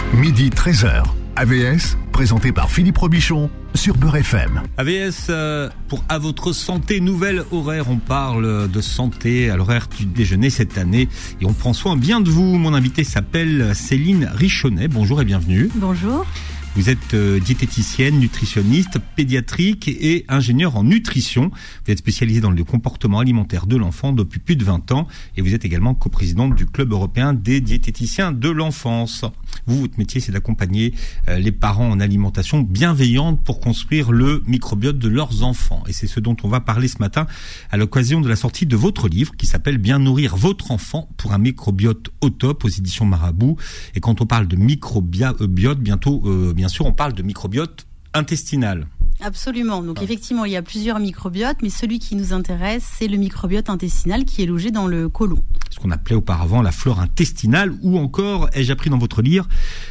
Midi 13h. AVS, présenté par Philippe Robichon sur Beurre FM. AVS pour À votre santé, nouvel horaire. On parle de santé à l'horaire du déjeuner cette année et on prend soin bien de vous. Mon invité s'appelle Céline Richonnet. Bonjour et bienvenue. Bonjour. Vous êtes diététicienne, nutritionniste, pédiatrique et ingénieure en nutrition. Vous êtes spécialisée dans le comportement alimentaire de l'enfant depuis plus de 20 ans et vous êtes également coprésidente du Club européen des diététiciens de l'enfance. Vous, votre métier, c'est d'accompagner les parents en alimentation bienveillante pour construire le microbiote de leurs enfants. Et c'est ce dont on va parler ce matin à l'occasion de la sortie de votre livre qui s'appelle « Bien nourrir votre enfant pour un microbiote au top » aux éditions Marabout. Et quand on parle de microbiote, bientôt, bien sûr, on parle de microbiote intestinal. Absolument. Donc effectivement, il y a plusieurs microbiotes, mais celui qui nous intéresse, c'est le microbiote intestinal qui est logé dans le côlon. Ce qu'on appelait auparavant la flore intestinale, ou encore, ai-je appris dans votre livre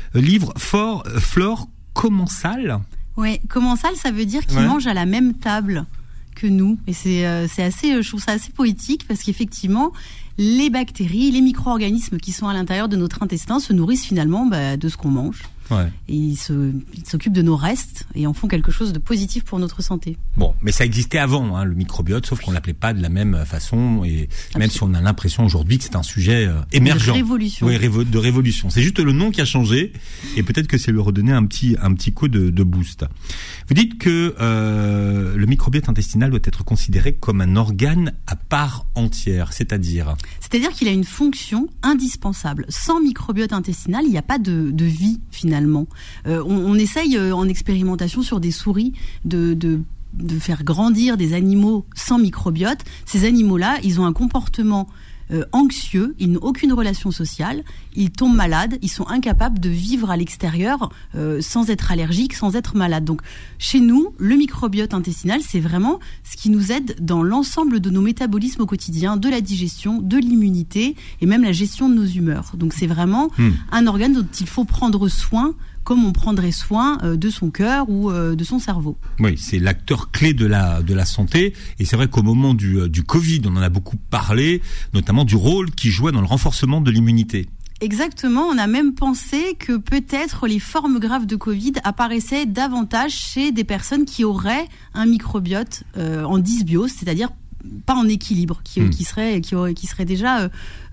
flore commensale. Oui, commensale, ça veut dire qu'il mange à la même table que nous. Et c'est assez, je trouve ça assez poétique parce qu'effectivement, les bactéries, les micro-organismes qui sont à l'intérieur de notre intestin se nourrissent finalement de ce qu'on mange. Ouais. Et ils s'occupent de nos restes et en font quelque chose de positif pour notre santé. Bon, mais ça existait avant, le microbiote, sauf qu'on l'appelait pas de la même façon et même si on a l'impression aujourd'hui que c'est un sujet émergent. De révolution. Oui, de révolution. C'est juste le nom qui a changé et peut-être que c'est lui redonner un petit coup de boost. Vous dites que le microbiote intestinal doit être considéré comme un organe à part entière, c'est-à-dire qu'il a une fonction indispensable. Sans microbiote intestinal, il n'y a pas de vie finalement. On essaye en expérimentation sur des souris de faire grandir des animaux sans microbiote. Ces animaux-là, ils ont un comportement anxieux, ils n'ont aucune relation sociale, ils tombent malades, ils sont incapables de vivre à l'extérieur sans être allergiques, sans être malades. Donc chez nous, le microbiote intestinal, c'est vraiment ce qui nous aide dans l'ensemble de nos métabolismes au quotidien, de la digestion, de l'immunité et même la gestion de nos humeurs. Donc c'est vraiment un organe dont il faut prendre soin comme on prendrait soin de son cœur ou de son cerveau. Oui, c'est l'acteur clé de la santé. Et c'est vrai qu'au moment du Covid, on en a beaucoup parlé, notamment du rôle qu'il jouait dans le renforcement de l'immunité. Exactement, on a même pensé que peut-être les formes graves de Covid apparaissaient davantage chez des personnes qui auraient un microbiote en dysbiose, c'est-à-dire pas en équilibre, qui serait déjà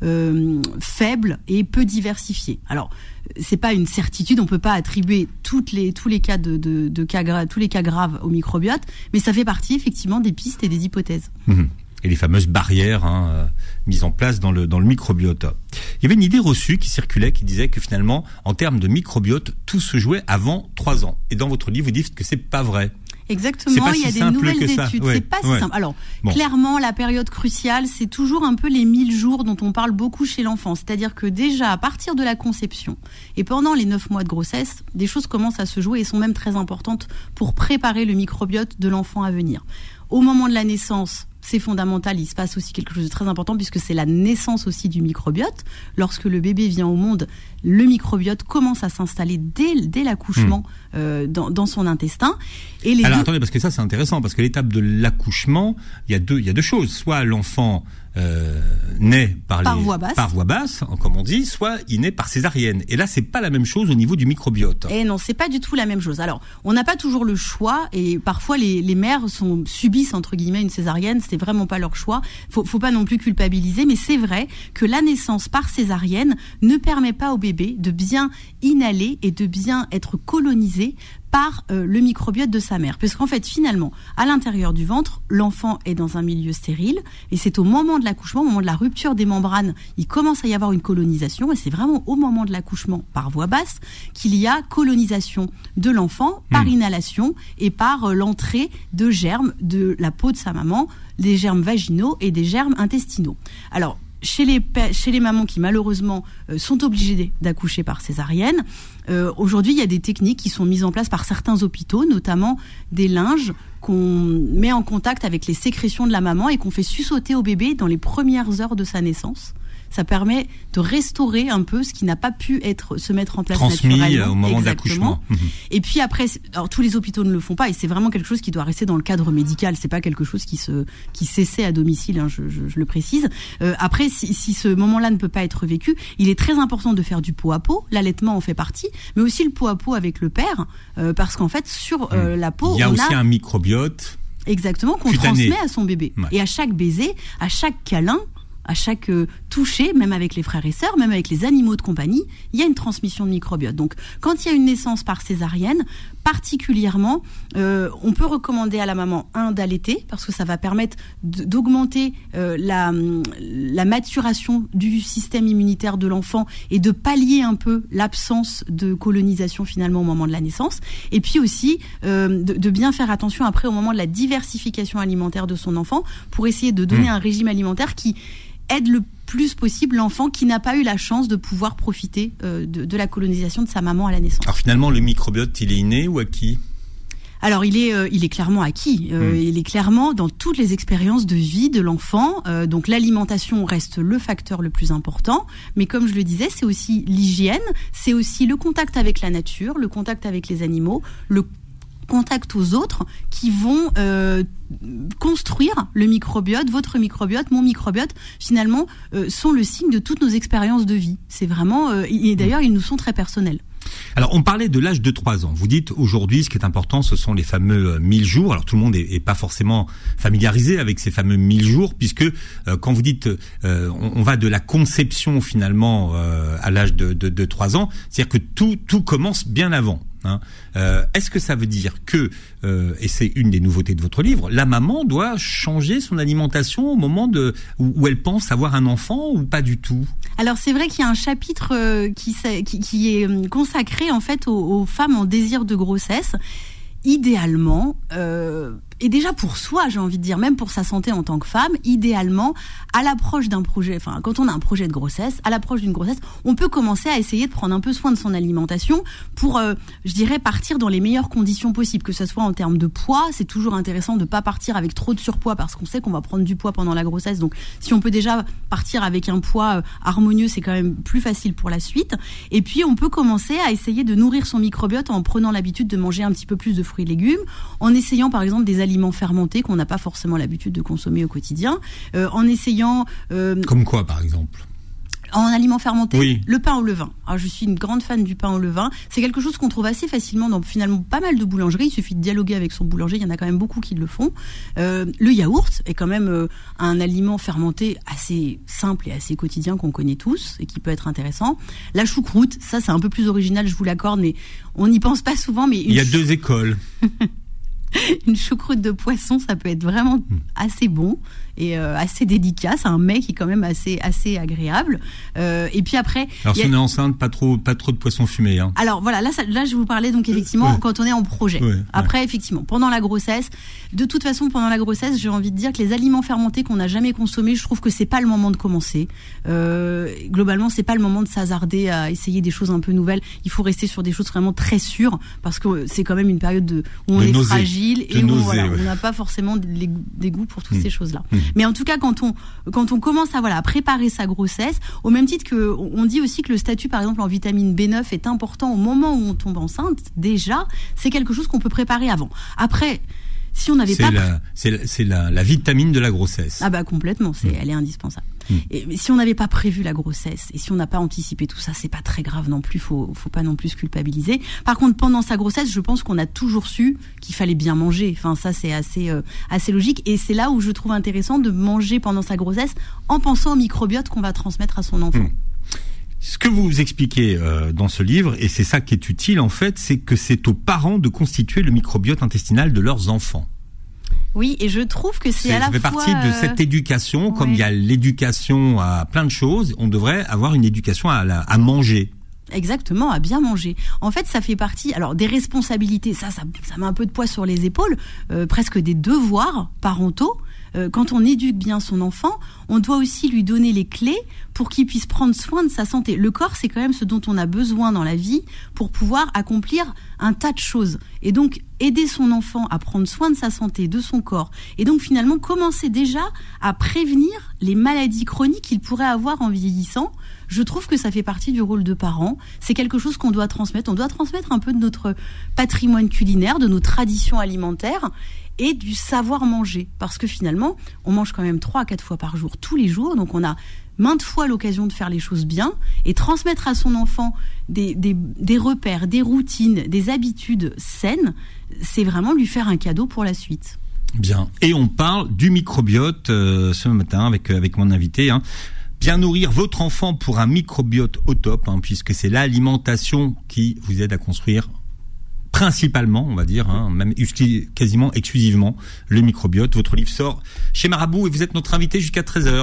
faible et peu diversifié. Alors, c'est pas une certitude, on peut pas attribuer tous les cas tous les cas graves au microbiote, mais ça fait partie effectivement des pistes et des hypothèses. Et les fameuses barrières mises en place dans le microbiote. Il y avait une idée reçue qui circulait, qui disait que finalement, en termes de microbiote, tout se jouait avant 3 ans. Et dans votre livre, vous dites que c'est pas vrai. Exactement, il y a des nouvelles études. C'est pas si simple. Alors, clairement, la période cruciale, c'est toujours un peu les 1000 jours dont on parle beaucoup chez l'enfant. C'est-à-dire que déjà, à partir de la conception et pendant les 9 mois de grossesse, des choses commencent à se jouer et sont même très importantes pour préparer le microbiote de l'enfant à venir. Au moment de la naissance, c'est fondamental, il se passe aussi quelque chose de très important puisque c'est la naissance aussi du microbiote. Lorsque le bébé vient au monde, le microbiote commence à s'installer dès l'accouchement dans son intestin. Et alors attendez, parce que ça c'est intéressant, parce que l'étape de l'accouchement, il y a deux choses. Soit l'enfant naît par voie basse, comme on dit, soit il naît par césarienne. Et là, c'est pas la même chose au niveau du microbiote. Et non, c'est pas du tout la même chose. Alors, on n'a pas toujours le choix, et parfois les mères subissent entre guillemets une césarienne. C'est vraiment pas leur choix. Faut pas non plus culpabiliser, mais c'est vrai que la naissance par césarienne ne permet pas au bébé de bien inhaler et de bien être colonisé par le microbiote de sa mère. Parce qu'en fait, finalement, à l'intérieur du ventre, l'enfant est dans un milieu stérile et c'est au moment de l'accouchement, au moment de la rupture des membranes, il commence à y avoir une colonisation et c'est vraiment au moment de l'accouchement par voie basse qu'il y a colonisation de l'enfant par inhalation et par l'entrée de germes de la peau de sa maman, des germes vaginaux et des germes intestinaux. Alors, chez les mamans qui malheureusement sont obligées d'accoucher par césarienne, aujourd'hui il y a des techniques qui sont mises en place par certains hôpitaux, notamment des linges qu'on met en contact avec les sécrétions de la maman et qu'on fait suçoter au bébé dans les premières heures de sa naissance. ça permet de restaurer un peu ce qui n'a pas pu se mettre en place transmis naturellement. Au moment d'accouchement. Et puis après, alors tous les hôpitaux ne le font pas, et c'est vraiment quelque chose qui doit rester dans le cadre médical. C'est pas quelque chose qui s'essaie à domicile, hein, je le précise. Après, si ce moment-là ne peut pas être vécu, il est très important de faire du pot à pot. L'allaitement en fait partie, mais aussi le pot à pot avec le père, parce qu'en fait sur la peau, il y a aussi un microbiote. Exactement, qu'on cutané. transmet à son bébé. Ouais. Et à chaque baiser, à chaque câlin, à chaque toucher, même avec les frères et sœurs, même avec les animaux de compagnie, il y a une transmission de microbiote. Donc, quand il y a une naissance par césarienne, particulièrement, on peut recommander à la maman, d'allaiter, parce que ça va permettre d'augmenter la maturation du système immunitaire de l'enfant et de pallier un peu l'absence de colonisation finalement au moment de la naissance. Et puis aussi, de bien faire attention après au moment de la diversification alimentaire de son enfant pour essayer de donner un régime alimentaire qui aide le plus possible l'enfant qui n'a pas eu la chance de pouvoir profiter de la colonisation de sa maman à la naissance. Alors finalement, le microbiote, il est inné ou acquis ? Alors il est clairement acquis. Il est clairement dans toutes les expériences de vie de l'enfant. Donc l'alimentation reste le facteur le plus important. Mais comme je le disais, c'est aussi l'hygiène, c'est aussi le contact avec la nature, le contact avec les animaux, le contact aux autres qui vont construire le microbiote, votre microbiote, mon microbiote, finalement, sont le signe de toutes nos expériences de vie. C'est vraiment, et d'ailleurs, ils nous sont très personnels. Alors, on parlait de l'âge de 3 ans. Vous dites, aujourd'hui, ce qui est important, ce sont les fameux 1000 jours. Alors, tout le monde est pas forcément familiarisé avec ces fameux 1000 jours, puisque quand vous dites, on va de la conception, finalement, à l'âge de 3 ans, c'est-à-dire que tout commence bien avant. Est-ce que ça veut dire que, et c'est une des nouveautés de votre livre, la maman doit changer son alimentation au moment où elle pense avoir un enfant ou pas du tout ? Alors c'est vrai qu'il y a un chapitre qui est consacré en fait aux femmes en désir de grossesse. Idéalement, et déjà pour soi, j'ai envie de dire, même pour sa santé en tant que femme, idéalement, à l'approche d'un projet, enfin, quand on a un projet de grossesse, à l'approche d'une grossesse, on peut commencer à essayer de prendre un peu soin de son alimentation pour, je dirais, partir dans les meilleures conditions possibles, que ce soit en termes de poids. C'est toujours intéressant de pas partir avec trop de surpoids parce qu'on sait qu'on va prendre du poids pendant la grossesse. Donc, si on peut déjà partir avec un poids harmonieux, c'est quand même plus facile pour la suite. Et puis, on peut commencer à essayer de nourrir son microbiote en prenant l'habitude de manger un petit peu plus de fruits et légumes, en essayant par exemple des aliments fermentés qu'on n'a pas forcément l'habitude de consommer au quotidien, en essayant... Comme quoi par exemple ? En aliments fermentés, oui. Le pain au levain. Alors, je suis une grande fan du pain au levain. C'est quelque chose qu'on trouve assez facilement dans finalement pas mal de boulangeries. Il suffit de dialoguer avec son boulanger. Il y en a quand même beaucoup qui le font. Le yaourt est quand même un aliment fermenté assez simple et assez quotidien qu'on connaît tous et qui peut être intéressant. La choucroute, ça c'est un peu plus original, je vous l'accorde, mais on n'y pense pas souvent. Mais il y a 2 écoles. Une choucroute de poisson, ça peut être vraiment assez bon et assez délicat. C'est un mets qui est quand même assez agréable. Et puis après, alors si on est enceinte, pas trop de poisson fumé. Hein. Alors voilà, là je vous parlais donc effectivement quand on est en projet. Après effectivement, pendant la grossesse, de toute façon pendant la grossesse, j'ai envie de dire que les aliments fermentés qu'on n'a jamais consommés, je trouve que c'est pas le moment de commencer. Globalement, c'est pas le moment de s'hasarder à essayer des choses un peu nouvelles. Il faut rester sur des choses vraiment très sûres parce que c'est quand même une période où on est fragile et où on n'a pas forcément des goûts pour toutes ces choses-là. Mais en tout cas, quand on commence à préparer sa grossesse, au même titre que on dit aussi que le statut, par exemple, en vitamine B9 est important au moment où on tombe enceinte. Déjà, c'est quelque chose qu'on peut préparer avant. Après, si on n'avait pas... C'est la vitamine de la grossesse. Ah bah complètement, elle est indispensable. Et si on n'avait pas prévu la grossesse et si on n'a pas anticipé tout ça, c'est pas très grave non plus, faut pas non plus se culpabiliser. Par contre, pendant sa grossesse, je pense qu'on a toujours su qu'il fallait bien manger. Enfin, ça c'est assez logique et c'est là où je trouve intéressant de manger pendant sa grossesse en pensant au microbiote qu'on va transmettre à son enfant. Ce que vous expliquez dans ce livre, et c'est ça qui est utile en fait, c'est que c'est aux parents de constituer le microbiote intestinal de leurs enfants. Oui, et je trouve que c'est à la fois... Ça fait partie de cette éducation, comme il y a l'éducation à plein de choses, on devrait avoir une éducation à manger. Exactement, à bien manger. En fait, ça fait partie des responsabilités. Ça met un peu de poids sur les épaules, presque des devoirs parentaux. Quand on éduque bien son enfant, on doit aussi lui donner les clés pour qu'il puisse prendre soin de sa santé. Le corps, c'est quand même ce dont on a besoin dans la vie pour pouvoir accomplir un tas de choses. Et donc, aider son enfant à prendre soin de sa santé, de son corps, et donc finalement commencer déjà à prévenir les maladies chroniques qu'il pourrait avoir en vieillissant. Je trouve que ça fait partie du rôle de parents. C'est quelque chose qu'on doit transmettre. On doit transmettre un peu de notre patrimoine culinaire, de nos traditions alimentaires et du savoir manger. Parce que finalement, on mange quand même 3 à 4 fois par jour, tous les jours. Donc on a maintes fois l'occasion de faire les choses bien et transmettre à son enfant des repères, des routines, des habitudes saines, c'est vraiment lui faire un cadeau pour la suite. Bien. Et on parle du microbiote ce matin avec mon invité. Bien nourrir votre enfant pour un microbiote au top, puisque c'est l'alimentation qui vous aide à construire principalement, on va dire, même quasiment exclusivement, le microbiote. Votre livre sort chez Marabout et vous êtes notre invité jusqu'à 13h.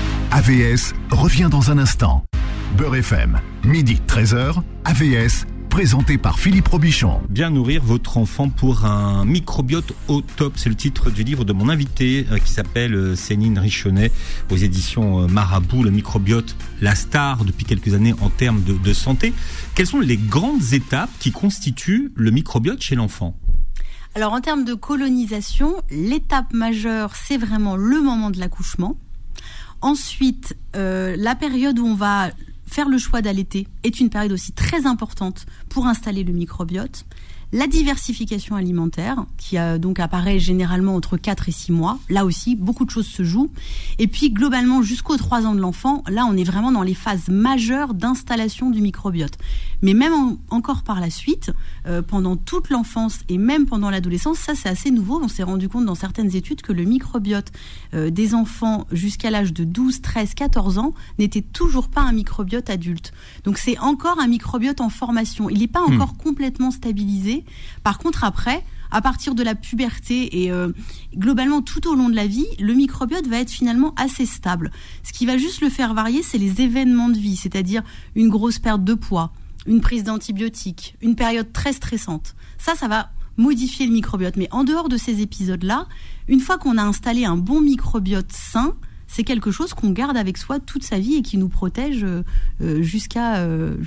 AVS revient dans un instant. Beurre FM, midi 13h, AVS, présenté par Philippe Robichon. Bien nourrir votre enfant pour un microbiote au top, c'est le titre du livre de mon invité qui s'appelle Céline Richonnet aux éditions Marabout. Le microbiote, la star depuis quelques années en termes de santé. Quelles sont les grandes étapes qui constituent le microbiote chez l'enfant ? Alors en termes de colonisation, l'étape majeure, c'est vraiment le moment de l'accouchement. Ensuite, la période où on va faire le choix d'allaiter est une période aussi très importante pour installer le microbiote. La diversification alimentaire, qui donc apparaît généralement entre 4 et 6 mois. Là aussi, beaucoup de choses se jouent. Et puis, globalement, jusqu'aux 3 ans de l'enfant, là, on est vraiment dans les phases majeures d'installation du microbiote. Mais même encore par la suite, pendant toute l'enfance et même pendant l'adolescence, ça, c'est assez nouveau. On s'est rendu compte dans certaines études que le microbiote des enfants jusqu'à l'âge de 12, 13, 14 ans n'était toujours pas un microbiote adulte. Donc, c'est encore un microbiote en formation. Il n'est pas encore complètement stabilisé. Par contre, après, à partir de la puberté et globalement tout au long de la vie, le microbiote va être finalement assez stable. Ce qui va juste le faire varier, c'est les événements de vie, c'est-à-dire une grosse perte de poids, une prise d'antibiotiques, une période très stressante. Ça va modifier le microbiote. Mais en dehors de ces épisodes-là, une fois qu'on a installé un bon microbiote sain, c'est quelque chose qu'on garde avec soi toute sa vie et qui nous protège jusqu'à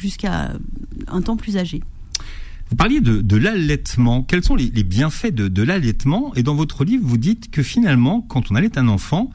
un temps plus âgé. Vous parliez de l'allaitement. Quels sont les bienfaits de l'allaitement ? Et dans votre livre, vous dites que finalement, quand on allaite un enfant,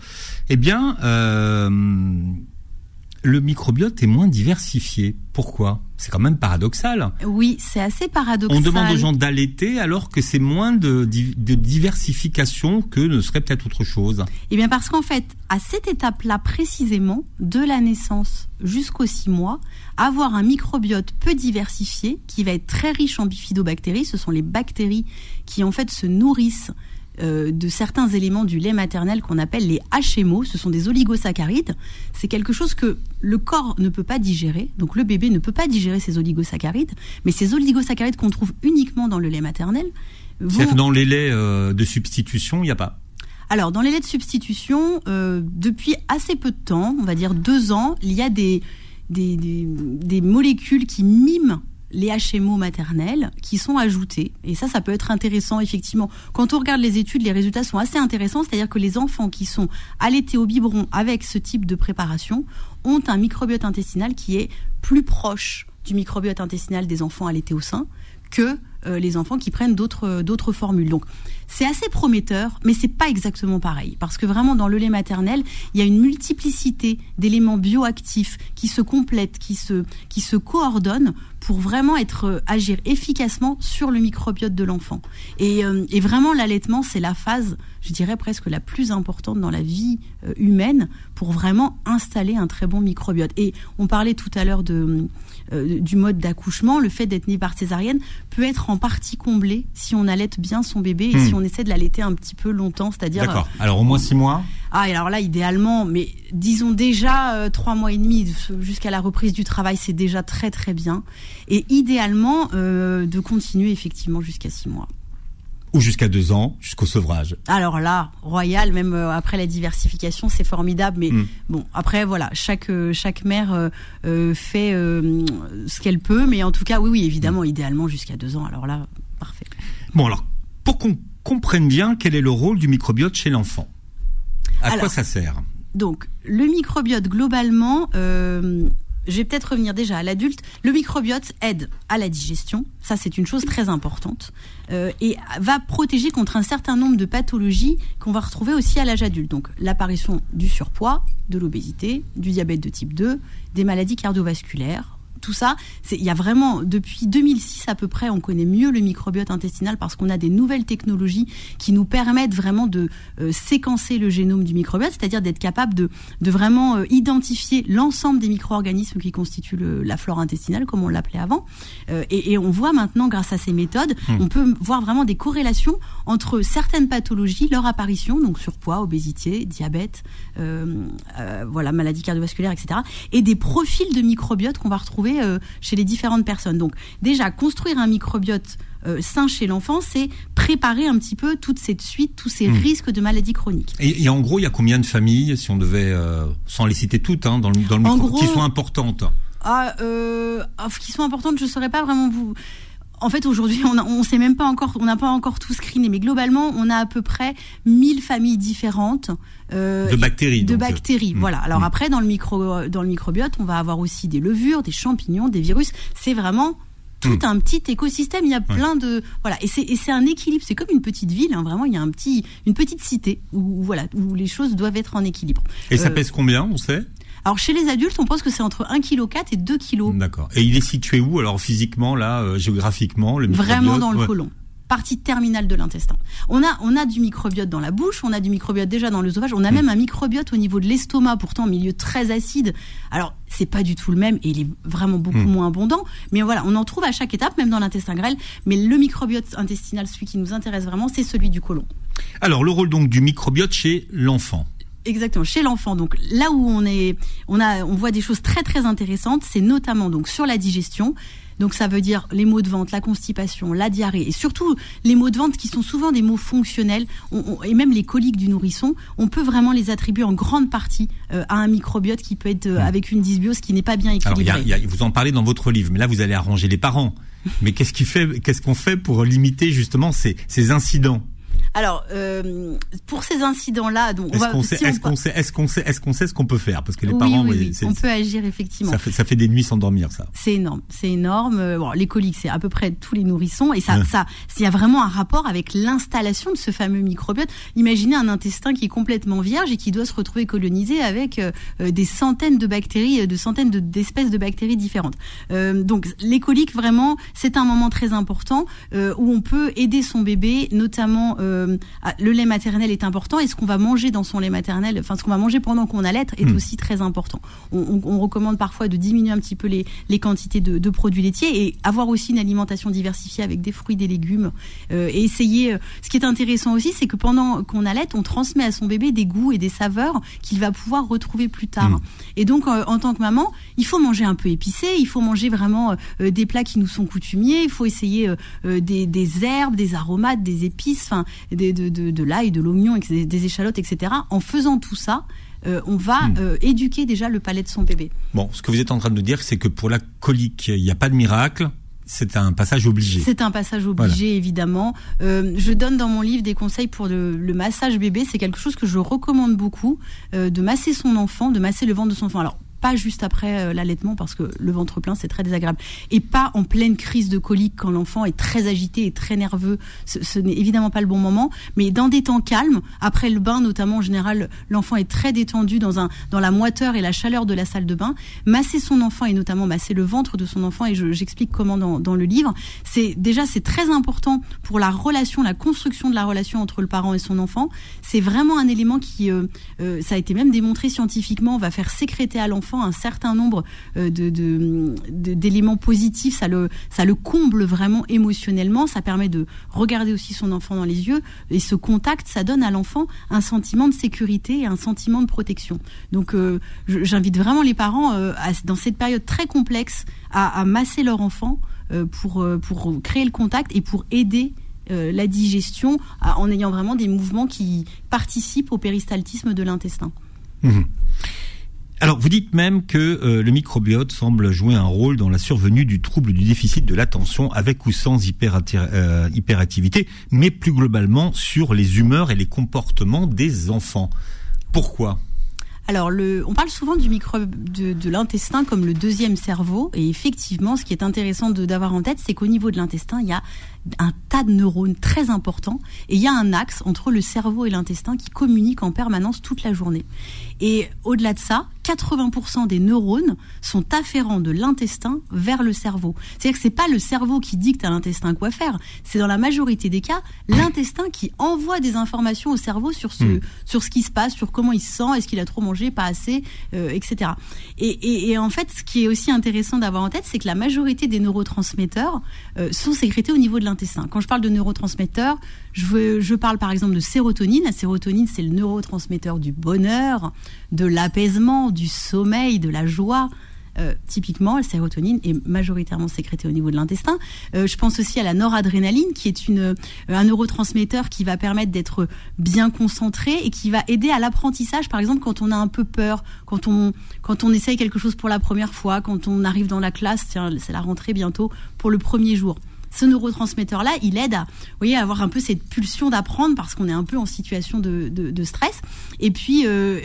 le microbiote est moins diversifié. Pourquoi ? C'est quand même paradoxal. Oui, c'est assez paradoxal. On demande aux gens d'allaiter alors que c'est moins de diversification que ne serait peut-être autre chose. Eh bien parce qu'en fait, à cette étape-là précisément, de la naissance jusqu'aux 6 mois, avoir un microbiote peu diversifié qui va être très riche en bifidobactéries, ce sont les bactéries qui en fait se nourrissent de certains éléments du lait maternel qu'on appelle les HMO, ce sont des oligosaccharides. C'est quelque chose que le corps ne peut pas digérer, donc le bébé ne peut pas digérer ces oligosaccharides, mais ces oligosaccharides qu'on trouve uniquement dans le lait maternel. C'est-à-dire que dans les laits de substitution, il n'y a pas ? Alors, dans les laits de substitution, depuis assez peu de temps, on va dire 2 ans, il y a des molécules qui miment les HMO maternels qui sont ajoutés. Et ça peut être intéressant, effectivement. Quand on regarde les études, les résultats sont assez intéressants. C'est-à-dire que les enfants qui sont allaités au biberon avec ce type de préparation ont un microbiote intestinal qui est plus proche du microbiote intestinal des enfants allaités au sein que les enfants qui prennent d'autres formules. Donc, c'est assez prometteur, mais c'est pas exactement pareil. Parce que vraiment, dans le lait maternel, il y a une multiplicité d'éléments bioactifs qui se complètent, qui se coordonnent pour vraiment agir efficacement sur le microbiote de l'enfant. Et vraiment, l'allaitement, c'est la phase, je dirais presque la plus importante dans la vie humaine pour vraiment installer un très bon microbiote. Et on parlait tout à l'heure du mode d'accouchement. Le fait d'être né par césarienne peut être en partie comblé si on allaite bien son bébé et si on essaie de l'allaiter un petit peu longtemps, c'est-à-dire... D'accord. Alors au moins 6 mois ? Ah, et alors là, idéalement, mais disons déjà 3 mois et demi jusqu'à la reprise du travail, c'est déjà très très bien. Et idéalement, de continuer effectivement jusqu'à 6 mois. Ou jusqu'à 2 ans, jusqu'au sevrage. Alors là, royal, même après la diversification, c'est formidable. Mais bon, après, voilà, chaque mère fait ce qu'elle peut. Mais en tout cas, oui, évidemment, idéalement jusqu'à 2 ans. Alors là, parfait. Bon, alors, pour qu'on comprenne bien quel est le rôle du microbiote chez l'enfant, quoi ça sert ? Donc, le microbiote, globalement, je vais peut-être revenir déjà à l'adulte. Le microbiote aide à la digestion, ça c'est une chose très importante, et va protéger contre un certain nombre de pathologies qu'on va retrouver aussi à l'âge adulte. Donc l'apparition du surpoids, de l'obésité, du diabète de type 2, des maladies cardiovasculaires. Tout ça, il y a vraiment, depuis 2006 à peu près, on connaît mieux le microbiote intestinal parce qu'on a des nouvelles technologies qui nous permettent vraiment de séquencer le génome du microbiote, c'est-à-dire d'être capable de vraiment identifier l'ensemble des micro-organismes qui constituent la flore intestinale, comme on l'appelait avant. Et on voit maintenant, grâce à ces méthodes, on peut voir vraiment des corrélations entre certaines pathologies, leur apparition, donc surpoids, obésité, diabète, maladies cardiovasculaires, etc., et des profils de microbiote qu'on va retrouver chez les différentes personnes. Donc déjà, construire un microbiote sain chez l'enfant, c'est préparer un petit peu toute cette suite, tous ces risques de maladies chroniques. Et en gros, il y a combien de familles, si on devait, sans les citer toutes, dans le micro, qui sont importantes? Qui sont importantes, je ne saurais pas vraiment vous... En fait, aujourd'hui, on sait même pas encore, on n'a pas encore tout screené, mais globalement, on a à peu près 1000 familles différentes de bactéries. Voilà. Alors après, dans le microbiote, on va avoir aussi des levures, des champignons, des virus. C'est vraiment tout un petit écosystème. Il y a plein de et c'est un équilibre. C'est comme une petite ville. Vraiment, il y a une petite cité où les choses doivent être en équilibre. Et ça pèse combien, on sait? Alors chez les adultes, on pense que c'est entre 1,4 kg et 2 kg. D'accord. Et il est situé où alors physiquement, là, géographiquement, le microbiote? Vraiment dans le côlon. Partie terminale de l'intestin. On a du microbiote dans la bouche, on a du microbiote déjà dans l'œsophage, on a même un microbiote au niveau de l'estomac, pourtant en milieu très acide. Alors, c'est pas du tout le même et il est vraiment beaucoup moins abondant, mais voilà, on en trouve à chaque étape, même dans l'intestin grêle, mais le microbiote intestinal, celui qui nous intéresse vraiment, c'est celui du côlon. Alors, le rôle donc du microbiote chez l'enfant. Exactement, chez l'enfant. Donc là où on voit des choses très très intéressantes, c'est notamment donc sur la digestion. Donc ça veut dire les maux de ventre, la constipation, la diarrhée et surtout les maux de ventre qui sont souvent des maux fonctionnels et même les coliques du nourrisson, on peut vraiment les attribuer en grande partie à un microbiote qui peut être avec une dysbiose qui n'est pas bien équilibrée. Alors vous en parlez dans votre livre, mais là vous allez arranger les parents. Mais qu'est-ce qu'on fait pour limiter justement ces incidents? Alors, pour ces incidents-là, donc est-ce qu'on sait ce qu'on peut faire? Parce que les parents, on peut agir effectivement. Ça fait des nuits sans dormir, ça. C'est énorme. Bon, les coliques, c'est à peu près tous les nourrissons, et il y a vraiment un rapport avec l'installation de ce fameux microbiote. Imaginez un intestin qui est complètement vierge et qui doit se retrouver colonisé avec des centaines de bactéries, d'espèces de bactéries différentes. Donc, les coliques, vraiment, c'est un moment très important où on peut aider son bébé, notamment. Le lait maternel est important et ce qu'on va manger dans son lait maternel, enfin ce qu'on va manger pendant qu'on allait est aussi très important. On recommande parfois de diminuer un petit peu les quantités de produits laitiers et avoir aussi une alimentation diversifiée avec des fruits, des légumes et essayer. Ce qui est intéressant aussi, c'est que pendant qu'on allait, on transmet à son bébé des goûts et des saveurs qu'il va pouvoir retrouver plus tard. Et donc en tant que maman, il faut manger un peu épicé, il faut manger vraiment des plats qui nous sont coutumiers, il faut essayer des herbes, des aromates, des épices, enfin de l'ail, de l'oignon, des échalotes, etc. En faisant tout ça, on va éduquer déjà le palais de son bébé. Bon, ce que vous êtes en train de nous dire, c'est que pour la colique, il n'y a pas de miracle. C'est un passage obligé. C'est un passage obligé, évidemment. Je donne dans mon livre des conseils pour le massage bébé. C'est quelque chose que je recommande beaucoup, de masser son enfant, de masser le ventre de son enfant. Alors, pas juste après l'allaitement parce que le ventre plein c'est très désagréable et pas en pleine crise de colique quand l'enfant est très agité et très nerveux, ce n'est évidemment pas le bon moment, mais dans des temps calmes, après le bain notamment, en général l'enfant est très détendu dans la moiteur et la chaleur de la salle de bain. Masser son enfant et notamment masser le ventre de son enfant, et j'explique comment dans le livre, c'est très important pour la construction de la relation entre le parent et son enfant. C'est vraiment un élément qui ça a été même démontré scientifiquement, va faire sécréter à l'enfant un certain nombre d'éléments positifs, ça le comble vraiment émotionnellement, ça permet de regarder aussi son enfant dans les yeux, et ce contact, ça donne à l'enfant un sentiment de sécurité et un sentiment de protection. Donc j'invite vraiment les parents dans cette période très complexe à masser leur enfant pour créer le contact et pour aider la digestion en ayant vraiment des mouvements qui participent au péristaltisme de l'intestin. Alors, vous dites même que le microbiote semble jouer un rôle dans la survenue du trouble du déficit de l'attention avec ou sans hyperactivité, mais plus globalement sur les humeurs et les comportements des enfants. Pourquoi ? Alors, on parle souvent du microbe de l'intestin comme le deuxième cerveau. Et effectivement, ce qui est intéressant d'avoir en tête, c'est qu'au niveau de l'intestin, il y a un tas de neurones très importants. Et il y a un axe entre le cerveau et l'intestin qui communique en permanence toute la journée. Et au-delà de ça, 80% des neurones sont afférents de l'intestin vers le cerveau. C'est-à-dire que c'est pas le cerveau qui dicte à l'intestin quoi faire. C'est dans la majorité des cas, l'intestin qui envoie des informations au cerveau sur ce qui se passe, sur comment il se sent, est-ce qu'il a trop mangé, pas assez, etc. Et en fait, ce qui est aussi intéressant d'avoir en tête, c'est que la majorité des neurotransmetteurs sont sécrétés au niveau de l'intestin. Quand je parle de neurotransmetteurs, je parle par exemple de sérotonine. La sérotonine, c'est le neurotransmetteur du bonheur, de l'apaisement, du sommeil, de la joie. Typiquement, la sérotonine est majoritairement sécrétée au niveau de l'intestin. Je pense aussi à la noradrénaline, qui est un neurotransmetteur qui va permettre d'être bien concentré et qui va aider à l'apprentissage. Par exemple, quand on a un peu peur, quand on essaye quelque chose pour la première fois, quand on arrive dans la classe, tiens, c'est la rentrée bientôt, pour le premier jour. Ce neurotransmetteur-là, il aide à avoir un peu cette pulsion d'apprendre parce qu'on est un peu en situation de stress. Et puis,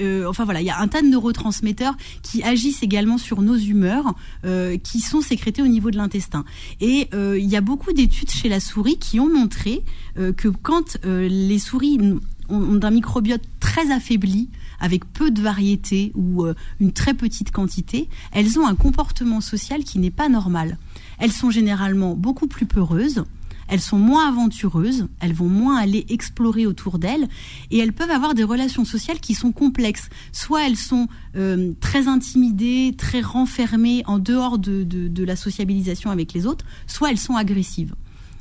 il y a un tas de neurotransmetteurs qui agissent également sur nos humeurs, qui sont sécrétés au niveau de l'intestin. Et il y a beaucoup d'études chez la souris qui ont montré que quand les souris ont un microbiote très affaibli, avec peu de variété ou une très petite quantité, elles ont un comportement social qui n'est pas normal. Elles sont généralement beaucoup plus peureuses, elles sont moins aventureuses, elles vont moins aller explorer autour d'elles et elles peuvent avoir des relations sociales qui sont complexes. Soit elles sont très intimidées, très renfermées en dehors de la sociabilisation avec les autres, soit elles sont agressives.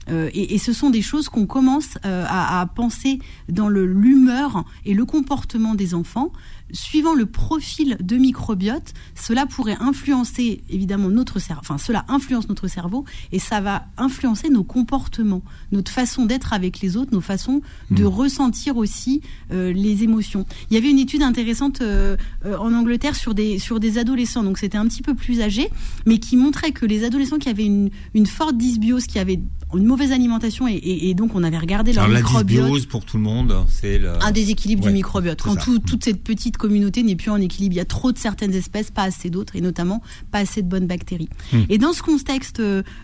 Et ce sont des choses qu'on commence à penser dans l'humeur et le comportement des enfants. Suivant le profil de microbiote, cela pourrait influencer évidemment notre cerveau. Enfin, cela influence notre cerveau et ça va influencer nos comportements, notre façon d'être avec les autres, nos façons de ressentir aussi les émotions. Il y avait une étude intéressante en Angleterre sur des adolescents, donc c'était un petit peu plus âgé, mais qui montrait que les adolescents qui avaient une forte dysbiose, qui avaient une mauvaise alimentation et donc on avait regardé leur microbiote. La dysbiose pour tout le monde, c'est un déséquilibre du microbiote. Quand toute cette petite communauté n'est plus en équilibre, il y a trop de certaines espèces, pas assez d'autres et notamment pas assez de bonnes bactéries. Et dans ce contexte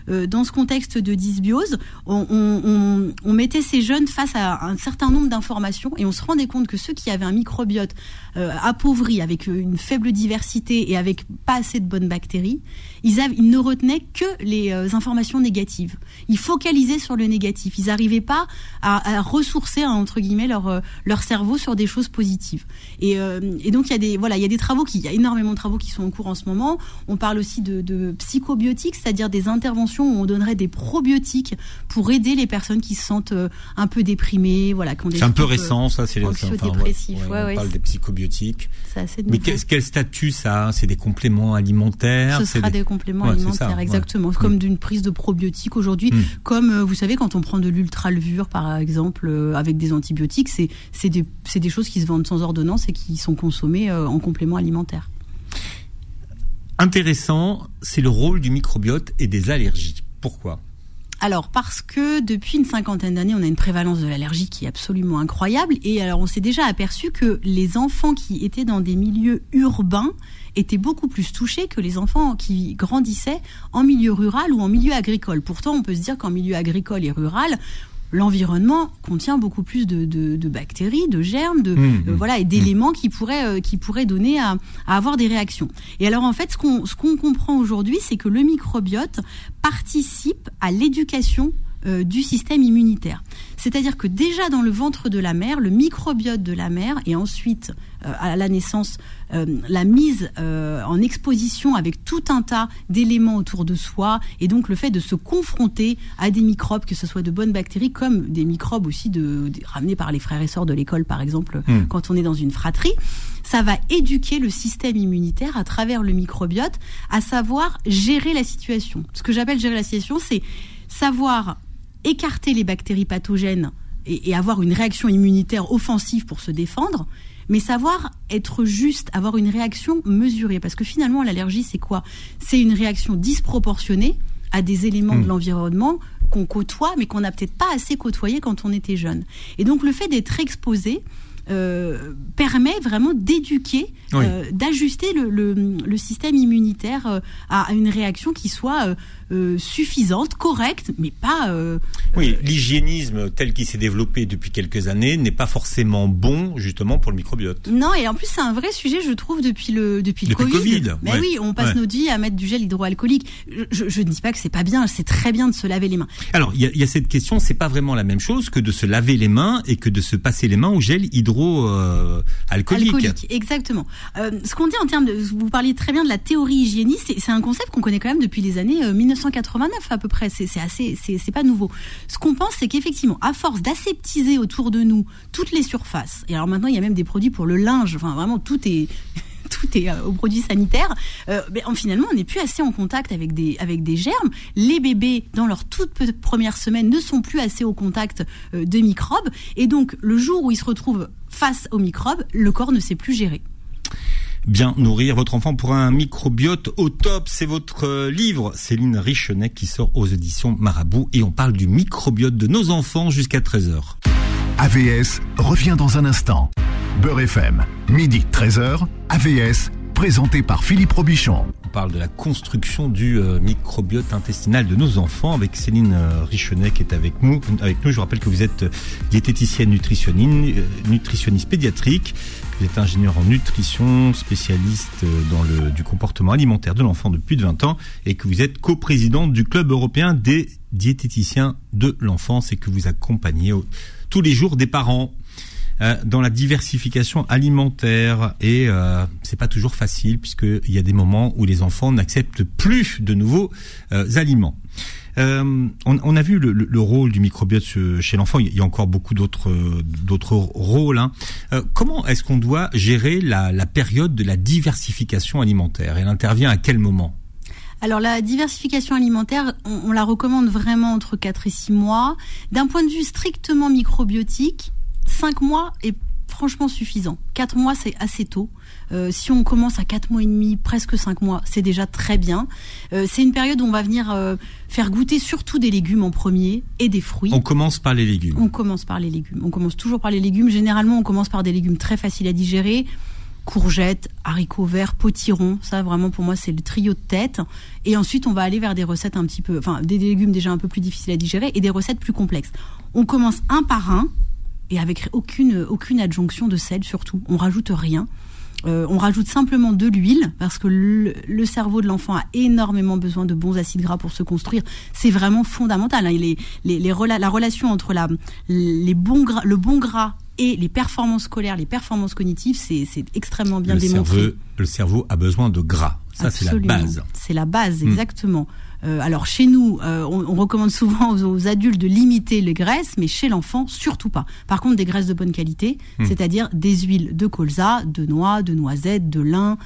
de dysbiose, on mettait ces jeunes face à un certain nombre d'informations et on se rendait compte que ceux qui avaient un microbiote appauvri, avec une faible diversité et avec pas assez de bonnes bactéries, ils ne retenaient que les informations négatives. Ils focalisaient sur le négatif. Ils n'arrivaient pas à ressourcer, entre guillemets, leur cerveau sur des choses positives. Et donc, il y a énormément de travaux qui sont en cours en ce moment. On parle aussi de psychobiotiques, c'est-à-dire des interventions où on donnerait des probiotiques pour aider les personnes qui se sentent un peu déprimées, qui ont des c'est un peu récent, ça, c'est anxio-dépressifs. On parle des psychobiotiques. C'est assez nouveau. Mais quel statut ça a ? C'est des compléments alimentaires ? Ce sera des compléments alimentaires, exactement. Comme d'une prise de probiotiques aujourd'hui. Comme, vous savez, quand on prend de l'ultralevure, par exemple, avec des antibiotiques, c'est des choses qui se vendent sans ordonnance et qui sont consommées en complément alimentaire. Intéressant, c'est le rôle du microbiote et des allergies. Pourquoi ? Alors, parce que depuis une 50aine d'années, on a une prévalence de l'allergie qui est absolument incroyable. Et alors, on s'est déjà aperçu que les enfants qui étaient dans des milieux urbains étaient beaucoup plus touchés que les enfants qui grandissaient en milieu rural ou en milieu agricole. Pourtant, on peut se dire qu'en milieu agricole et rural, l'environnement contient beaucoup plus de bactéries, de germes, et d'éléments qui pourraient donner à avoir des réactions. Et alors en fait, ce qu'on comprend aujourd'hui, c'est que le microbiote participe à l'éducation du système immunitaire. C'est-à-dire que déjà dans le ventre de la mère, le microbiote de la mère et ensuite à la naissance, la mise en exposition avec tout un tas d'éléments autour de soi et donc le fait de se confronter à des microbes, que ce soit de bonnes bactéries comme des microbes aussi ramenés par les frères et sœurs de l'école par exemple quand on est dans une fratrie, ça va éduquer le système immunitaire à travers le microbiote à savoir gérer la situation. Ce que j'appelle gérer la situation, c'est savoir écarter les bactéries pathogènes et avoir une réaction immunitaire offensive pour se défendre, mais savoir être juste, avoir une réaction mesurée. Parce que finalement, l'allergie, c'est quoi ? C'est une réaction disproportionnée à des éléments de l'environnement qu'on côtoie, mais qu'on n'a peut-être pas assez côtoyé quand on était jeune. Et donc, le fait d'être exposé, permet vraiment d'éduquer, d'ajuster le système immunitaire à une réaction qui soit suffisante, correcte, mais pas... l'hygiénisme tel qu'il s'est développé depuis quelques années n'est pas forcément bon, justement, pour le microbiote. Non, et en plus, c'est un vrai sujet, je trouve, depuis le Covid. Mais oui, on passe notre vie à mettre du gel hydroalcoolique. Je ne dis pas que c'est pas bien, c'est très bien de se laver les mains. Alors, il y a cette question, c'est pas vraiment la même chose que de se laver les mains et que de se passer les mains au gel hydroalcoolique. Exactement. Ce qu'on dit en termes de... Vous parliez très bien de la théorie hygiéniste, c'est un concept qu'on connaît quand même depuis les années 1989 à peu près. C'est pas nouveau. Ce qu'on pense, c'est qu'effectivement, à force d'aseptiser autour de nous toutes les surfaces, et alors maintenant il y a même des produits pour le linge, enfin vraiment tout est aux produits sanitaires, mais finalement on n'est plus assez en contact avec des germes. Les bébés dans leurs toutes premières semaines ne sont plus assez au contact de microbes, et donc le jour où ils se retrouvent face aux microbes, le corps ne sait plus gérer. Bien nourrir votre enfant pour un microbiote au top, c'est votre livre, Céline Richenet, qui sort aux éditions Marabout, et on parle du microbiote de nos enfants jusqu'à 13h. AVS revient dans un instant. Beurre FM, midi 13h, AVS, présenté par Philippe Robichon. On parle de la construction du microbiote intestinal de nos enfants avec Céline Richenet qui est avec nous. Je rappelle que vous êtes diététicienne nutritionniste pédiatrique. Vous êtes ingénieur en nutrition, spécialiste du comportement alimentaire de l'enfant depuis plus de 20 ans et que vous êtes coprésidente du Club européen des diététiciens de l'enfance et que vous accompagnez tous les jours des parents dans la diversification alimentaire. Et c'est pas toujours facile puisqu'il y a des moments où les enfants n'acceptent plus de nouveaux aliments. On a vu le rôle du microbiote chez l'enfant. Il y a encore beaucoup d'autres rôles. Comment est-ce qu'on doit gérer la période de la diversification alimentaire? Elle intervient à quel moment? Alors la diversification alimentaire, on la recommande vraiment entre 4 et 6 mois. D'un point de vue strictement microbiotique, 5 mois est franchement suffisant. 4 mois, c'est assez tôt. Si on commence à 4 mois et demi, presque 5 mois, c'est déjà très bien. C'est une période où on va venir faire goûter surtout des légumes en premier et des fruits. On commence par les légumes. On commence toujours par les légumes. Généralement, on commence par des légumes très faciles à digérer. Courgettes, haricots verts, potirons, ça vraiment pour moi c'est le trio de tête. Et ensuite on va aller vers des recettes des légumes déjà un peu plus difficiles à digérer et des recettes plus complexes. On commence un par un et avec aucune adjonction de sel surtout. On rajoute rien. On rajoute simplement de l'huile parce que le cerveau de l'enfant a énormément besoin de bons acides gras pour se construire. C'est vraiment fondamental. La relation entre le bon gras et les performances scolaires, les performances cognitives, c'est extrêmement bien démontré. Le cerveau a besoin de gras. Ça, absolument. C'est la base. C'est la base, exactement. Alors chez nous, on recommande souvent aux adultes de limiter les graisses, mais chez l'enfant, surtout pas. Par contre, des graisses de bonne qualité, c'est-à-dire des huiles de colza, de noix, de noisettes, de lin.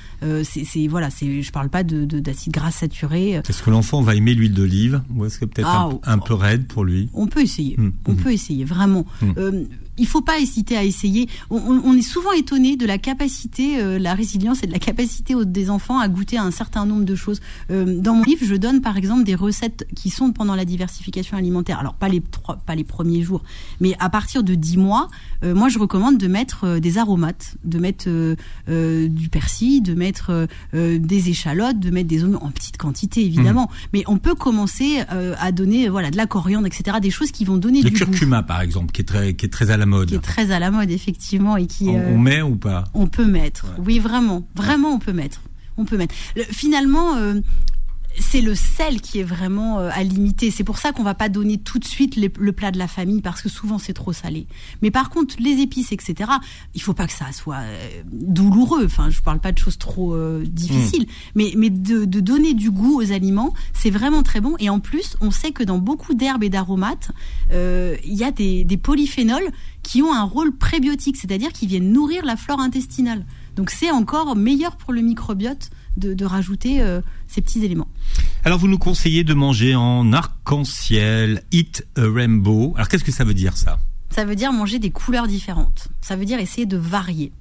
Je parle pas d'acides gras saturés. Est-ce que l'enfant va aimer l'huile d'olive ou est-ce que peut-être un peu raide pour lui? On peut essayer. On peut essayer, vraiment. Il faut pas hésiter à essayer. On est souvent étonné de la capacité, la résilience et de la capacité des enfants à goûter à un certain nombre de choses. Dans mon livre, je donne par exemple des recettes qui sont pendant la diversification alimentaire. Alors pas les premiers jours, mais à partir de 10 mois, moi je recommande de mettre des aromates, de mettre du persil, de mettre des échalotes, de mettre des oignons en petite quantité évidemment. Mais on peut commencer à donner de la coriandre, etc. Des choses qui vont donner du goût. Le curcuma par exemple, qui est très à la mode. Qui est très à la mode, effectivement. Et qui, on met ou pas? On peut mettre. Ouais. Oui, vraiment. Vraiment, on peut mettre. Finalement, c'est le sel qui est vraiment à limiter. C'est pour ça qu'on va pas donner tout de suite le plat de la famille, parce que souvent c'est trop salé. Mais par contre, les épices, etc., il faut pas que ça soit douloureux. Enfin, je parle pas de choses trop difficiles. Mais de donner du goût aux aliments, c'est vraiment très bon. Et en plus, on sait que dans beaucoup d'herbes et d'aromates, il y a des polyphénols qui ont un rôle prébiotique, c'est-à-dire qui viennent nourrir la flore intestinale. Donc c'est encore meilleur pour le microbiote de rajouter ces petits éléments. Alors vous nous conseillez de manger en arc-en-ciel, eat a rainbow. Alors qu'est-ce que ça veut dire ça? Ça veut dire manger des couleurs différentes. Ça veut dire essayer de varier.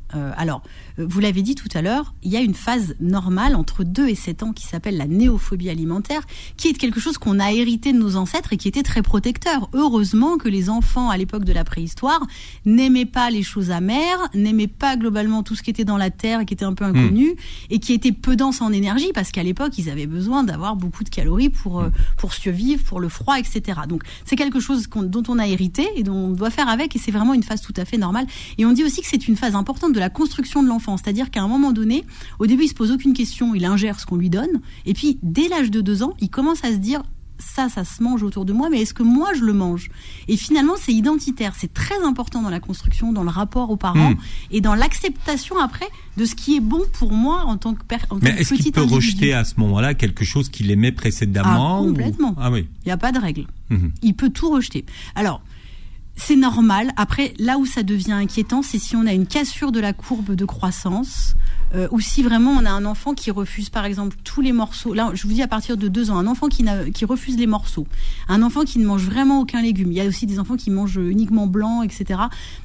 Alors, vous l'avez dit tout à l'heure, il y a une phase normale entre 2 et 7 ans qui s'appelle la néophobie alimentaire, qui est quelque chose qu'on a hérité de nos ancêtres et qui était très protecteur. Heureusement que les enfants, à l'époque de la préhistoire, n'aimaient pas les choses amères, n'aimaient pas globalement tout ce qui était dans la terre et qui était un peu inconnu, et qui était peu dense en énergie, parce qu'à l'époque, ils avaient besoin d'avoir beaucoup de calories pour survivre, pour le froid, etc. Donc, c'est quelque chose dont on a hérité et dont on doit faire avec, et c'est vraiment une phase tout à fait normale. Et on dit aussi que c'est une phase importante de la construction de l'enfant, c'est-à-dire qu'à un moment donné, au début, il se pose aucune question, il ingère ce qu'on lui donne, et puis dès l'âge de 2 ans, il commence à se dire ça se mange autour de moi, mais est-ce que moi je le mange? Et finalement, c'est identitaire, c'est très important dans la construction, dans le rapport aux parents et dans l'acceptation après de ce qui est bon pour moi en tant que petit individu. Mais est-ce qu'il peut rejeter à ce moment-là quelque chose qu'il aimait précédemment? Complètement. Ah oui. Il n'y a pas de règle. Il peut tout rejeter. Alors, c'est normal. Après, là où ça devient inquiétant, c'est si on a une cassure de la courbe de croissance, ou si vraiment on a un enfant qui refuse, par exemple, tous les morceaux. Là, je vous dis à partir de 2 ans, un enfant qui refuse les morceaux, un enfant qui ne mange vraiment aucun légume. Il y a aussi des enfants qui mangent uniquement blanc, etc.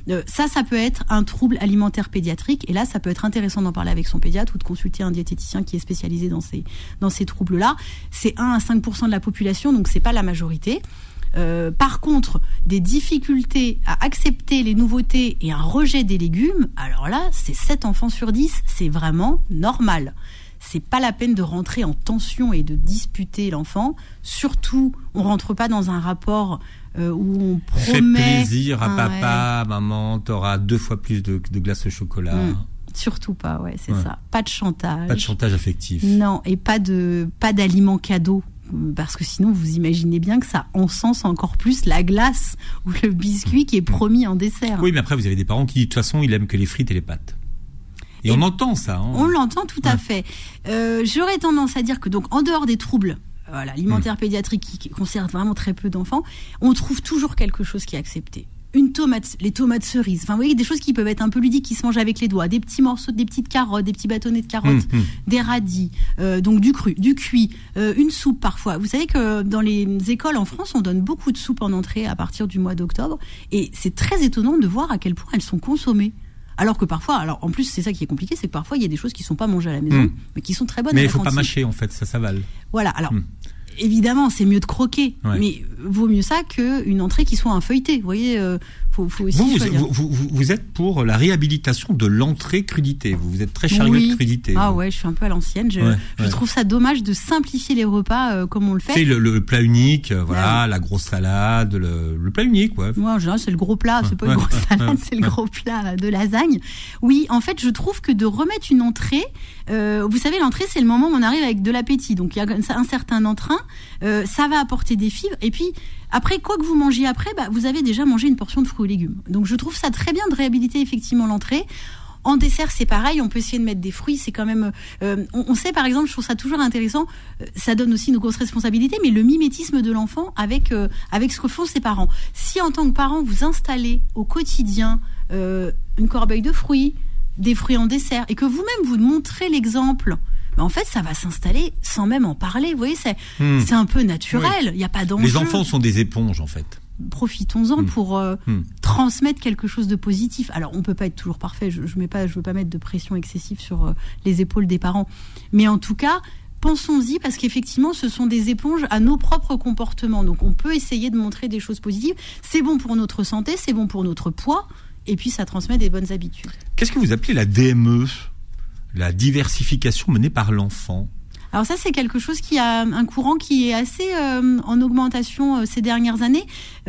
Ça peut être un trouble alimentaire pédiatrique. Et là, ça peut être intéressant d'en parler avec son pédiatre ou de consulter un diététicien qui est spécialisé dans ces troubles-là. C'est 1 à 5% de la population, donc c'est pas la majorité. Par contre, des difficultés à accepter les nouveautés et un rejet des légumes, alors là, c'est 7 enfants sur 10, c'est vraiment normal. C'est pas la peine de rentrer en tension et de disputer l'enfant. Surtout, on rentre pas dans un rapport où on promet... Fais plaisir à papa, maman, t'auras 2 fois plus de glace au chocolat. Surtout pas, c'est ça. Pas de chantage. Pas de chantage affectif. Non, et pas d'aliments cadeaux. Parce que sinon, vous imaginez bien que ça encense encore plus la glace ou le biscuit qui est promis en dessert. Oui, mais après, vous avez des parents qui, de toute façon, ils aiment que les frites et les pâtes. Et on entend ça. On l'entend tout à fait. J'aurais tendance à dire que, donc, en dehors des troubles alimentaires pédiatriques qui concernent vraiment très peu d'enfants, on trouve toujours quelque chose qui est accepté. Une tomate, les tomates cerises, enfin vous voyez, des choses qui peuvent être un peu ludiques, qui se mangent avec les doigts, des petits morceaux, des petites carottes, des petits bâtonnets de carottes, des radis, donc du cru, du cuit, une soupe parfois. Vous savez que dans les écoles en France, on donne beaucoup de soupes en entrée à partir du mois d'octobre, et c'est très étonnant de voir à quel point elles sont consommées. Alors que parfois, en plus c'est ça qui est compliqué, c'est que parfois il y a des choses qui sont pas mangées à la maison, mais qui sont très bonnes. Mais il faut pas mâcher en fait, ça s'avale. Voilà, alors... Évidemment, c'est mieux de croquer, mais vaut mieux ça qu'une entrée qui soit un feuilleté. Vous voyez, faut aussi choisir. Vous êtes pour la réhabilitation de l'entrée crudité. Vous êtes très chariot de crudité. Ah ouais, je suis un peu à l'ancienne. Je trouve ça dommage de simplifier les repas comme on le fait. C'est le plat unique, la grosse salade, le plat unique, Moi, en général, c'est le gros plat, c'est pas une grosse salade, c'est le gros plat de lasagne. Oui, en fait, je trouve que de remettre une entrée, vous savez, l'entrée, c'est le moment où on arrive avec de l'appétit. Donc, il y a un certain entrain. Ça va apporter des fibres, et puis après, quoi que vous mangiez après, vous avez déjà mangé une portion de fruits et légumes. Donc je trouve ça très bien de réhabiliter effectivement l'entrée. En dessert, c'est pareil, on peut essayer de mettre des fruits, c'est quand même... on sait par exemple, je trouve ça toujours intéressant, ça donne aussi une grosse responsabilité, mais le mimétisme de l'enfant avec ce que font ses parents. Si en tant que parent, vous installez au quotidien une corbeille de fruits, des fruits en dessert, et que vous-même vous montrez l'exemple... Mais en fait, ça va s'installer sans même en parler. Vous voyez, c'est un peu naturel. Il n'y a pas d'enjeu. Les enfants sont des éponges, en fait. Profitons-en pour transmettre quelque chose de positif. Alors, on peut pas être toujours parfait. Je veux pas mettre de pression excessive sur les épaules des parents. Mais en tout cas, pensons-y, parce qu'effectivement, ce sont des éponges à nos propres comportements. Donc, on peut essayer de montrer des choses positives. C'est bon pour notre santé, c'est bon pour notre poids. Et puis, ça transmet des bonnes habitudes. Qu'est-ce que vous appelez la DME ? La diversification menée par l'enfant. Alors ça, c'est quelque chose qui a un courant qui est assez en augmentation ces dernières années.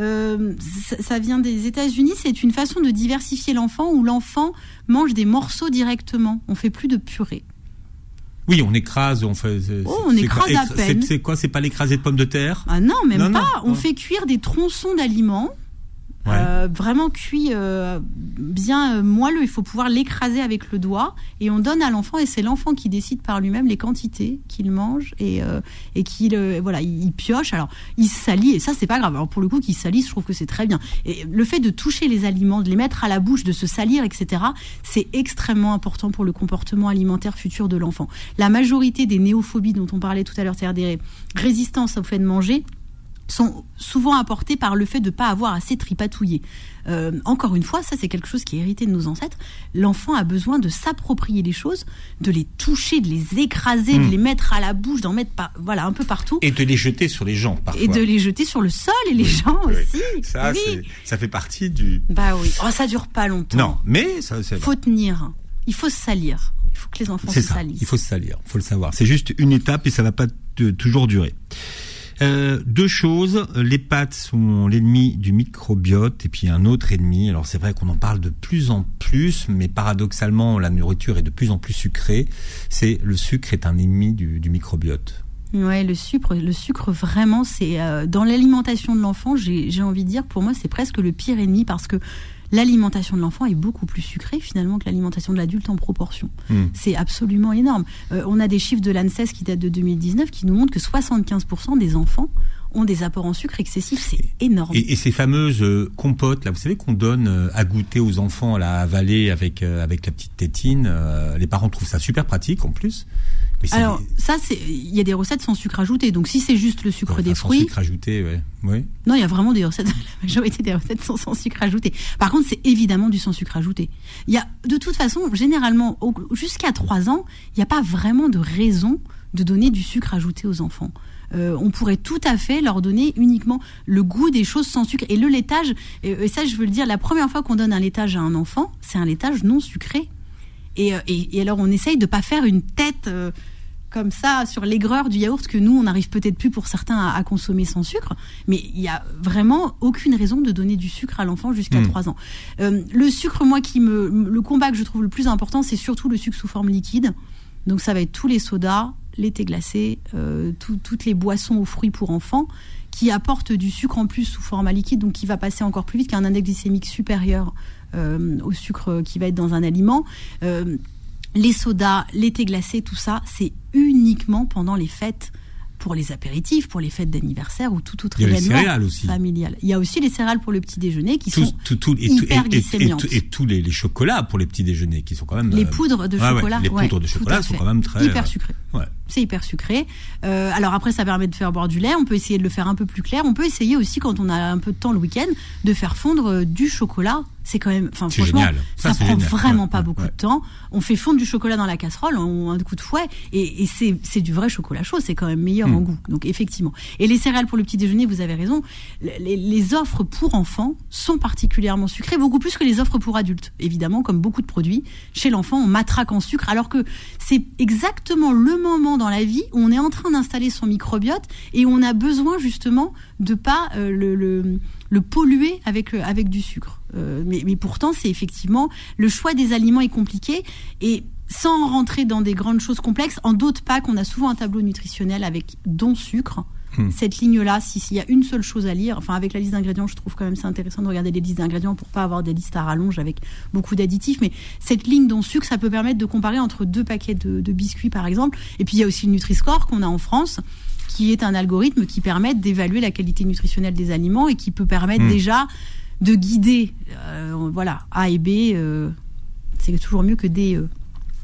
Ça vient des États-Unis. C'est une façon de diversifier l'enfant où l'enfant mange des morceaux directement. On fait plus de purée. Oui, on écrase, on fait. On écrase à peine. C'est quoi ? C'est pas l'écrasé de pommes de terre ? Ah non, même pas. On fait cuire des tronçons d'aliments. Vraiment cuit bien moelleux, il faut pouvoir l'écraser avec le doigt et on donne à l'enfant et c'est l'enfant qui décide par lui-même les quantités qu'il mange et qu'il il pioche. Alors il salit et ça c'est pas grave. Alors pour le coup qu'il salisse, je trouve que c'est très bien. Et le fait de toucher les aliments, de les mettre à la bouche, de se salir, etc. c'est extrêmement important pour le comportement alimentaire futur de l'enfant. La majorité des néophobies dont on parlait tout à l'heure, c'est-à-dire des résistances au fait de manger, sont souvent apportés par le fait de ne pas avoir assez tripatouillé. Encore une fois, ça c'est quelque chose qui est hérité de nos ancêtres. L'enfant a besoin de s'approprier les choses, de les toucher, de les écraser, de les mettre à la bouche, d'en mettre un peu partout. Et de les jeter sur les gens parfois. Et de les jeter sur le sol et les gens aussi. Ça, ça fait partie du... Bah oui, ça dure pas longtemps. Non, mais ça... Faut tenir, il faut se salir. Il faut que les enfants se salissent. Il faut se salir, il faut le savoir. C'est juste une étape et ça va pas toujours durer. Deux choses, les pâtes sont l'ennemi du microbiote et puis un autre ennemi. Alors c'est vrai qu'on en parle de plus en plus, mais paradoxalement la nourriture est de plus en plus sucrée. C'est le sucre est un ennemi du microbiote. Ouais, le sucre vraiment, c'est dans l'alimentation de l'enfant. J'ai envie de dire, pour moi, c'est presque le pire ennemi parce que l'alimentation de l'enfant est beaucoup plus sucrée finalement que l'alimentation de l'adulte en proportion. C'est absolument énorme. On a des chiffres de l'ANSES qui datent de 2019 qui nous montrent que 75% des enfants ont des apports en sucre excessifs. C'est énorme. Et ces fameuses compotes, là, vous savez qu'on donne à goûter aux enfants, à avaler avec la petite tétine. Les parents trouvent ça super pratique en plus. Alors ça, il y a des recettes sans sucre ajouté. Donc si c'est juste le sucre des fruits, sans sucre ajouté, ouais. Non, il y a vraiment des recettes. La majorité des recettes sont sans sucre ajouté. Par contre, c'est évidemment du sans sucre ajouté. Il y a de toute façon, généralement, jusqu'à 3 ans, il n'y a pas vraiment de raison de donner du sucre ajouté aux enfants. On pourrait tout à fait leur donner uniquement le goût des choses sans sucre. Et le laitage, et ça je veux le dire, la première fois qu'on donne un laitage à un enfant, c'est un laitage non sucré. Et alors on essaye de pas faire une tête comme ça sur l'aigreur du yaourt que nous on n'arrive peut-être plus pour certains à consommer sans sucre, mais il y a vraiment aucune raison de donner du sucre à l'enfant jusqu'à 3 ans. Le sucre, moi le combat que je trouve le plus important, c'est surtout le sucre sous forme liquide. Donc ça va être tous les sodas, les thés glacés, toutes les boissons aux fruits pour enfants qui apportent du sucre en plus sous format liquide, donc qui va passer encore plus vite, qui a un index glycémique supérieur au sucre qui va être dans un aliment. Les sodas, les thés glacés, tout ça, c'est uniquement pendant les fêtes, pour les apéritifs, pour les fêtes d'anniversaire ou tout autre événement familial. Il y a aussi les céréales pour le petit déjeuner qui sont hyper glycémiantes. Et tous les chocolats pour les petits déjeuners qui sont quand même... Les poudres de chocolat. Les poudres de chocolat sont quand même très... Hyper sucrées. Ouais. C'est hyper sucré. Alors après, ça permet de faire boire du lait. On peut essayer de le faire un peu plus clair. On peut essayer aussi, quand on a un peu de temps le week-end, de faire fondre du chocolat. C'est quand même, franchement, génial. Ça prend vraiment pas beaucoup de temps. On fait fondre du chocolat dans la casserole, un coup de fouet, et c'est du vrai chocolat chaud. C'est quand même meilleur en goût. Donc effectivement. Et les céréales pour le petit déjeuner, vous avez raison. Les offres pour enfants sont particulièrement sucrées, beaucoup plus que les offres pour adultes. Évidemment, comme beaucoup de produits, chez l'enfant, on matraque en sucre, alors que c'est exactement le moment dans la vie où on est en train d'installer son microbiote et où on a besoin justement de pas le polluer avec du sucre. Mais pourtant, c'est effectivement, le choix des aliments est compliqué, et sans rentrer dans des grandes choses complexes, en d'autres packs, on a souvent un tableau nutritionnel avec dont sucre. Cette ligne-là, s'il y a une seule chose à lire, enfin avec la liste d'ingrédients, je trouve quand même c'est intéressant de regarder les listes d'ingrédients pour pas avoir des listes à rallonge avec beaucoup d'additifs, mais cette ligne dont sucre, ça peut permettre de comparer entre 2 paquets de biscuits par exemple. Et puis il y a aussi le Nutri-Score qu'on a en France, qui est un algorithme qui permet d'évaluer la qualité nutritionnelle des aliments et qui peut permettre déjà de guider, A et B, c'est toujours mieux que D et E.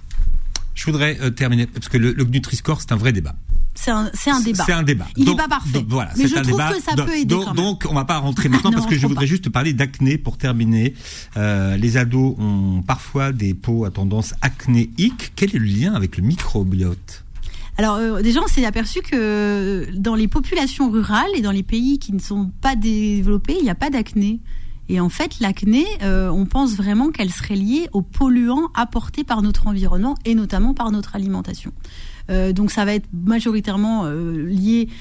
Je voudrais terminer, parce que le Nutri-Score, c'est un vrai débat. C'est un débat. C'est un débat. Il n'est pas parfait. Voilà, mais je trouve que ça peut aider quand même. Donc, on va pas rentrer maintenant parce que je voudrais juste parler d'acné pour terminer. Les ados ont parfois des peaux à tendance acnéique. Quel est le lien avec le microbiote ? Alors déjà, on s'est aperçu que dans les populations rurales et dans les pays qui ne sont pas développés, il n'y a pas d'acné. Et en fait, l'acné, on pense vraiment qu'elle serait liée aux polluants apportés par notre environnement et notamment par notre alimentation. Donc ça va être majoritairement lié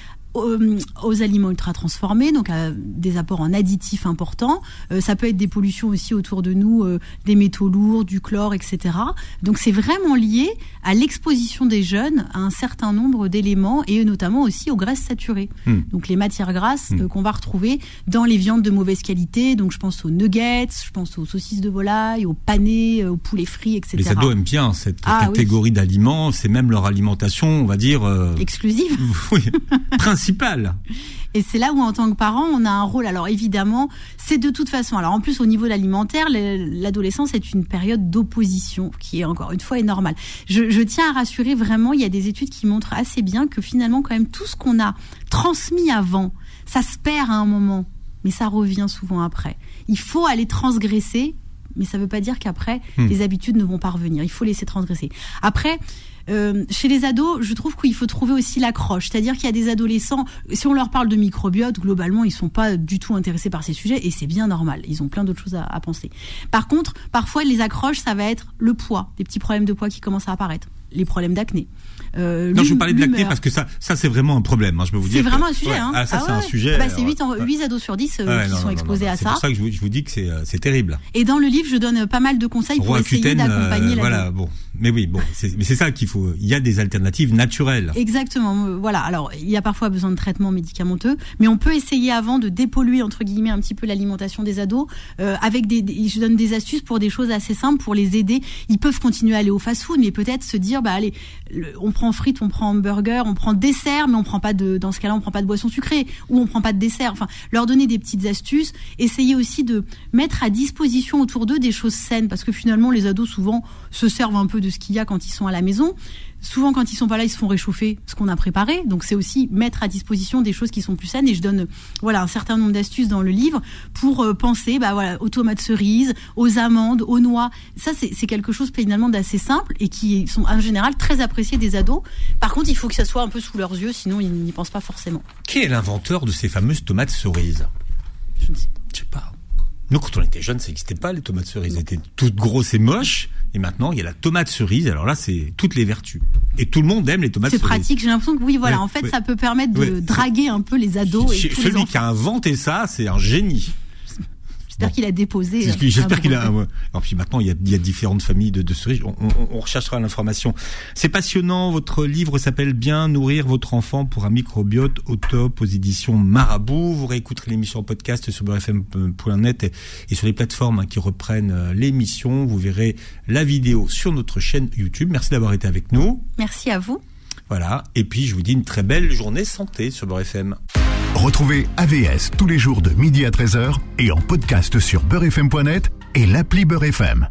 aux aliments ultra transformés, donc à des apports en additifs importants. Ça peut être des pollutions aussi autour de nous, des métaux lourds, du chlore, etc. Donc c'est vraiment lié à l'exposition des jeunes à un certain nombre d'éléments et notamment aussi aux graisses saturées. Donc les matières grasses qu'on va retrouver dans les viandes de mauvaise qualité. Donc je pense aux nuggets, je pense aux saucisses de volaille, aux panés, aux poulets frits, etc. Les ados aiment bien cette catégorie d'aliments. C'est même leur alimentation, on va dire... exclusive. Oui, principal. Et c'est là où, en tant que parent, on a un rôle. Alors évidemment, c'est de toute façon. Alors en plus, au niveau de l'alimentaire, l'adolescence est une période d'opposition qui, encore une fois, est normale. Je tiens à rassurer vraiment, il y a des études qui montrent assez bien que finalement, quand même, tout ce qu'on a transmis avant, ça se perd à un moment, mais ça revient souvent après. Il faut aller transgresser, mais ça ne veut pas dire qu'après, les habitudes ne vont pas revenir. Il faut laisser transgresser. Après, chez les ados, je trouve qu'il faut trouver aussi l'accroche. C'est-à-dire qu'il y a des adolescents, si on leur parle de microbiote, globalement, ils sont pas du tout intéressés par ces sujets et c'est bien normal. Ils ont plein d'autres choses à penser. Par contre, parfois, les accroches, ça va être le poids, des petits problèmes de poids qui commencent à apparaître, les problèmes d'acné. Non, je vous parlais de l'acné parce que ça c'est vraiment un problème. Hein, je peux vous dire. C'est vraiment un sujet. Hein. C'est un sujet. C'est 8 ados sur 10 qui sont exposés à ça. C'est pour ça que je vous dis que c'est terrible. Et dans le livre, je donne pas mal de conseils pour essayer d'accompagner l'ado. Voilà, bon. Mais oui, bon, c'est ça qu'il faut. Il y a des alternatives naturelles. Exactement. Voilà. Alors, il y a parfois besoin de traitements médicamenteux, mais on peut essayer avant de dépolluer entre guillemets un petit peu l'alimentation des ados avec je donne des astuces pour des choses assez simples pour les aider. Ils peuvent continuer à aller au fast-food, mais peut-être se dire, allez, on prend frites, on prend hamburger, on prend dessert, mais on prend pas dans ce cas-là, on prend pas de boisson sucrée ou on prend pas de dessert. Enfin, leur donner des petites astuces. Essayer aussi de mettre à disposition autour d'eux des choses saines, parce que finalement, les ados souvent se servent un peu de ce qu'il y a quand ils sont à la maison. Souvent, quand ils sont pas là, ils se font réchauffer ce qu'on a préparé. Donc, c'est aussi mettre à disposition des choses qui sont plus saines. Et je donne, un certain nombre d'astuces dans le livre pour penser, aux tomates cerises, aux amandes, aux noix. Ça, c'est quelque chose finalement d'assez simple et qui sont en général très appréciés des ados. Par contre, il faut que ça soit un peu sous leurs yeux, sinon ils n'y pensent pas forcément. Qui est l'inventeur de ces fameuses tomates cerises ? Je ne sais pas. Je sais pas. Nous, quand on était jeunes, ça n'existait pas, les tomates cerises. Elles étaient toutes grosses et moches. Et maintenant, il y a la tomate cerise. Alors là, c'est toutes les vertus. Et tout le monde aime les tomates cerises. C'est pratique. J'ai l'impression que ça peut permettre de draguer un peu les ados. Celui qui a inventé ça, c'est un génie. J'espère qu'il a déposé. J'espère qu'il a. Et puis maintenant, il y a différentes familles de cerises. On recherchera l'information. C'est passionnant. Votre livre s'appelle Bien nourrir votre enfant pour un microbiote au top aux éditions Marabout. Vous réécouterez l'émission en podcast sur beurrefm.net et sur les plateformes qui reprennent l'émission. Vous verrez la vidéo sur notre chaîne YouTube. Merci d'avoir été avec nous. Merci à vous. Voilà. Et puis, je vous dis une très belle journée santé sur Beurre FM. Retrouvez AVS tous les jours de midi à 13h et en podcast sur beurrefm.net et l'appli Beurre FM.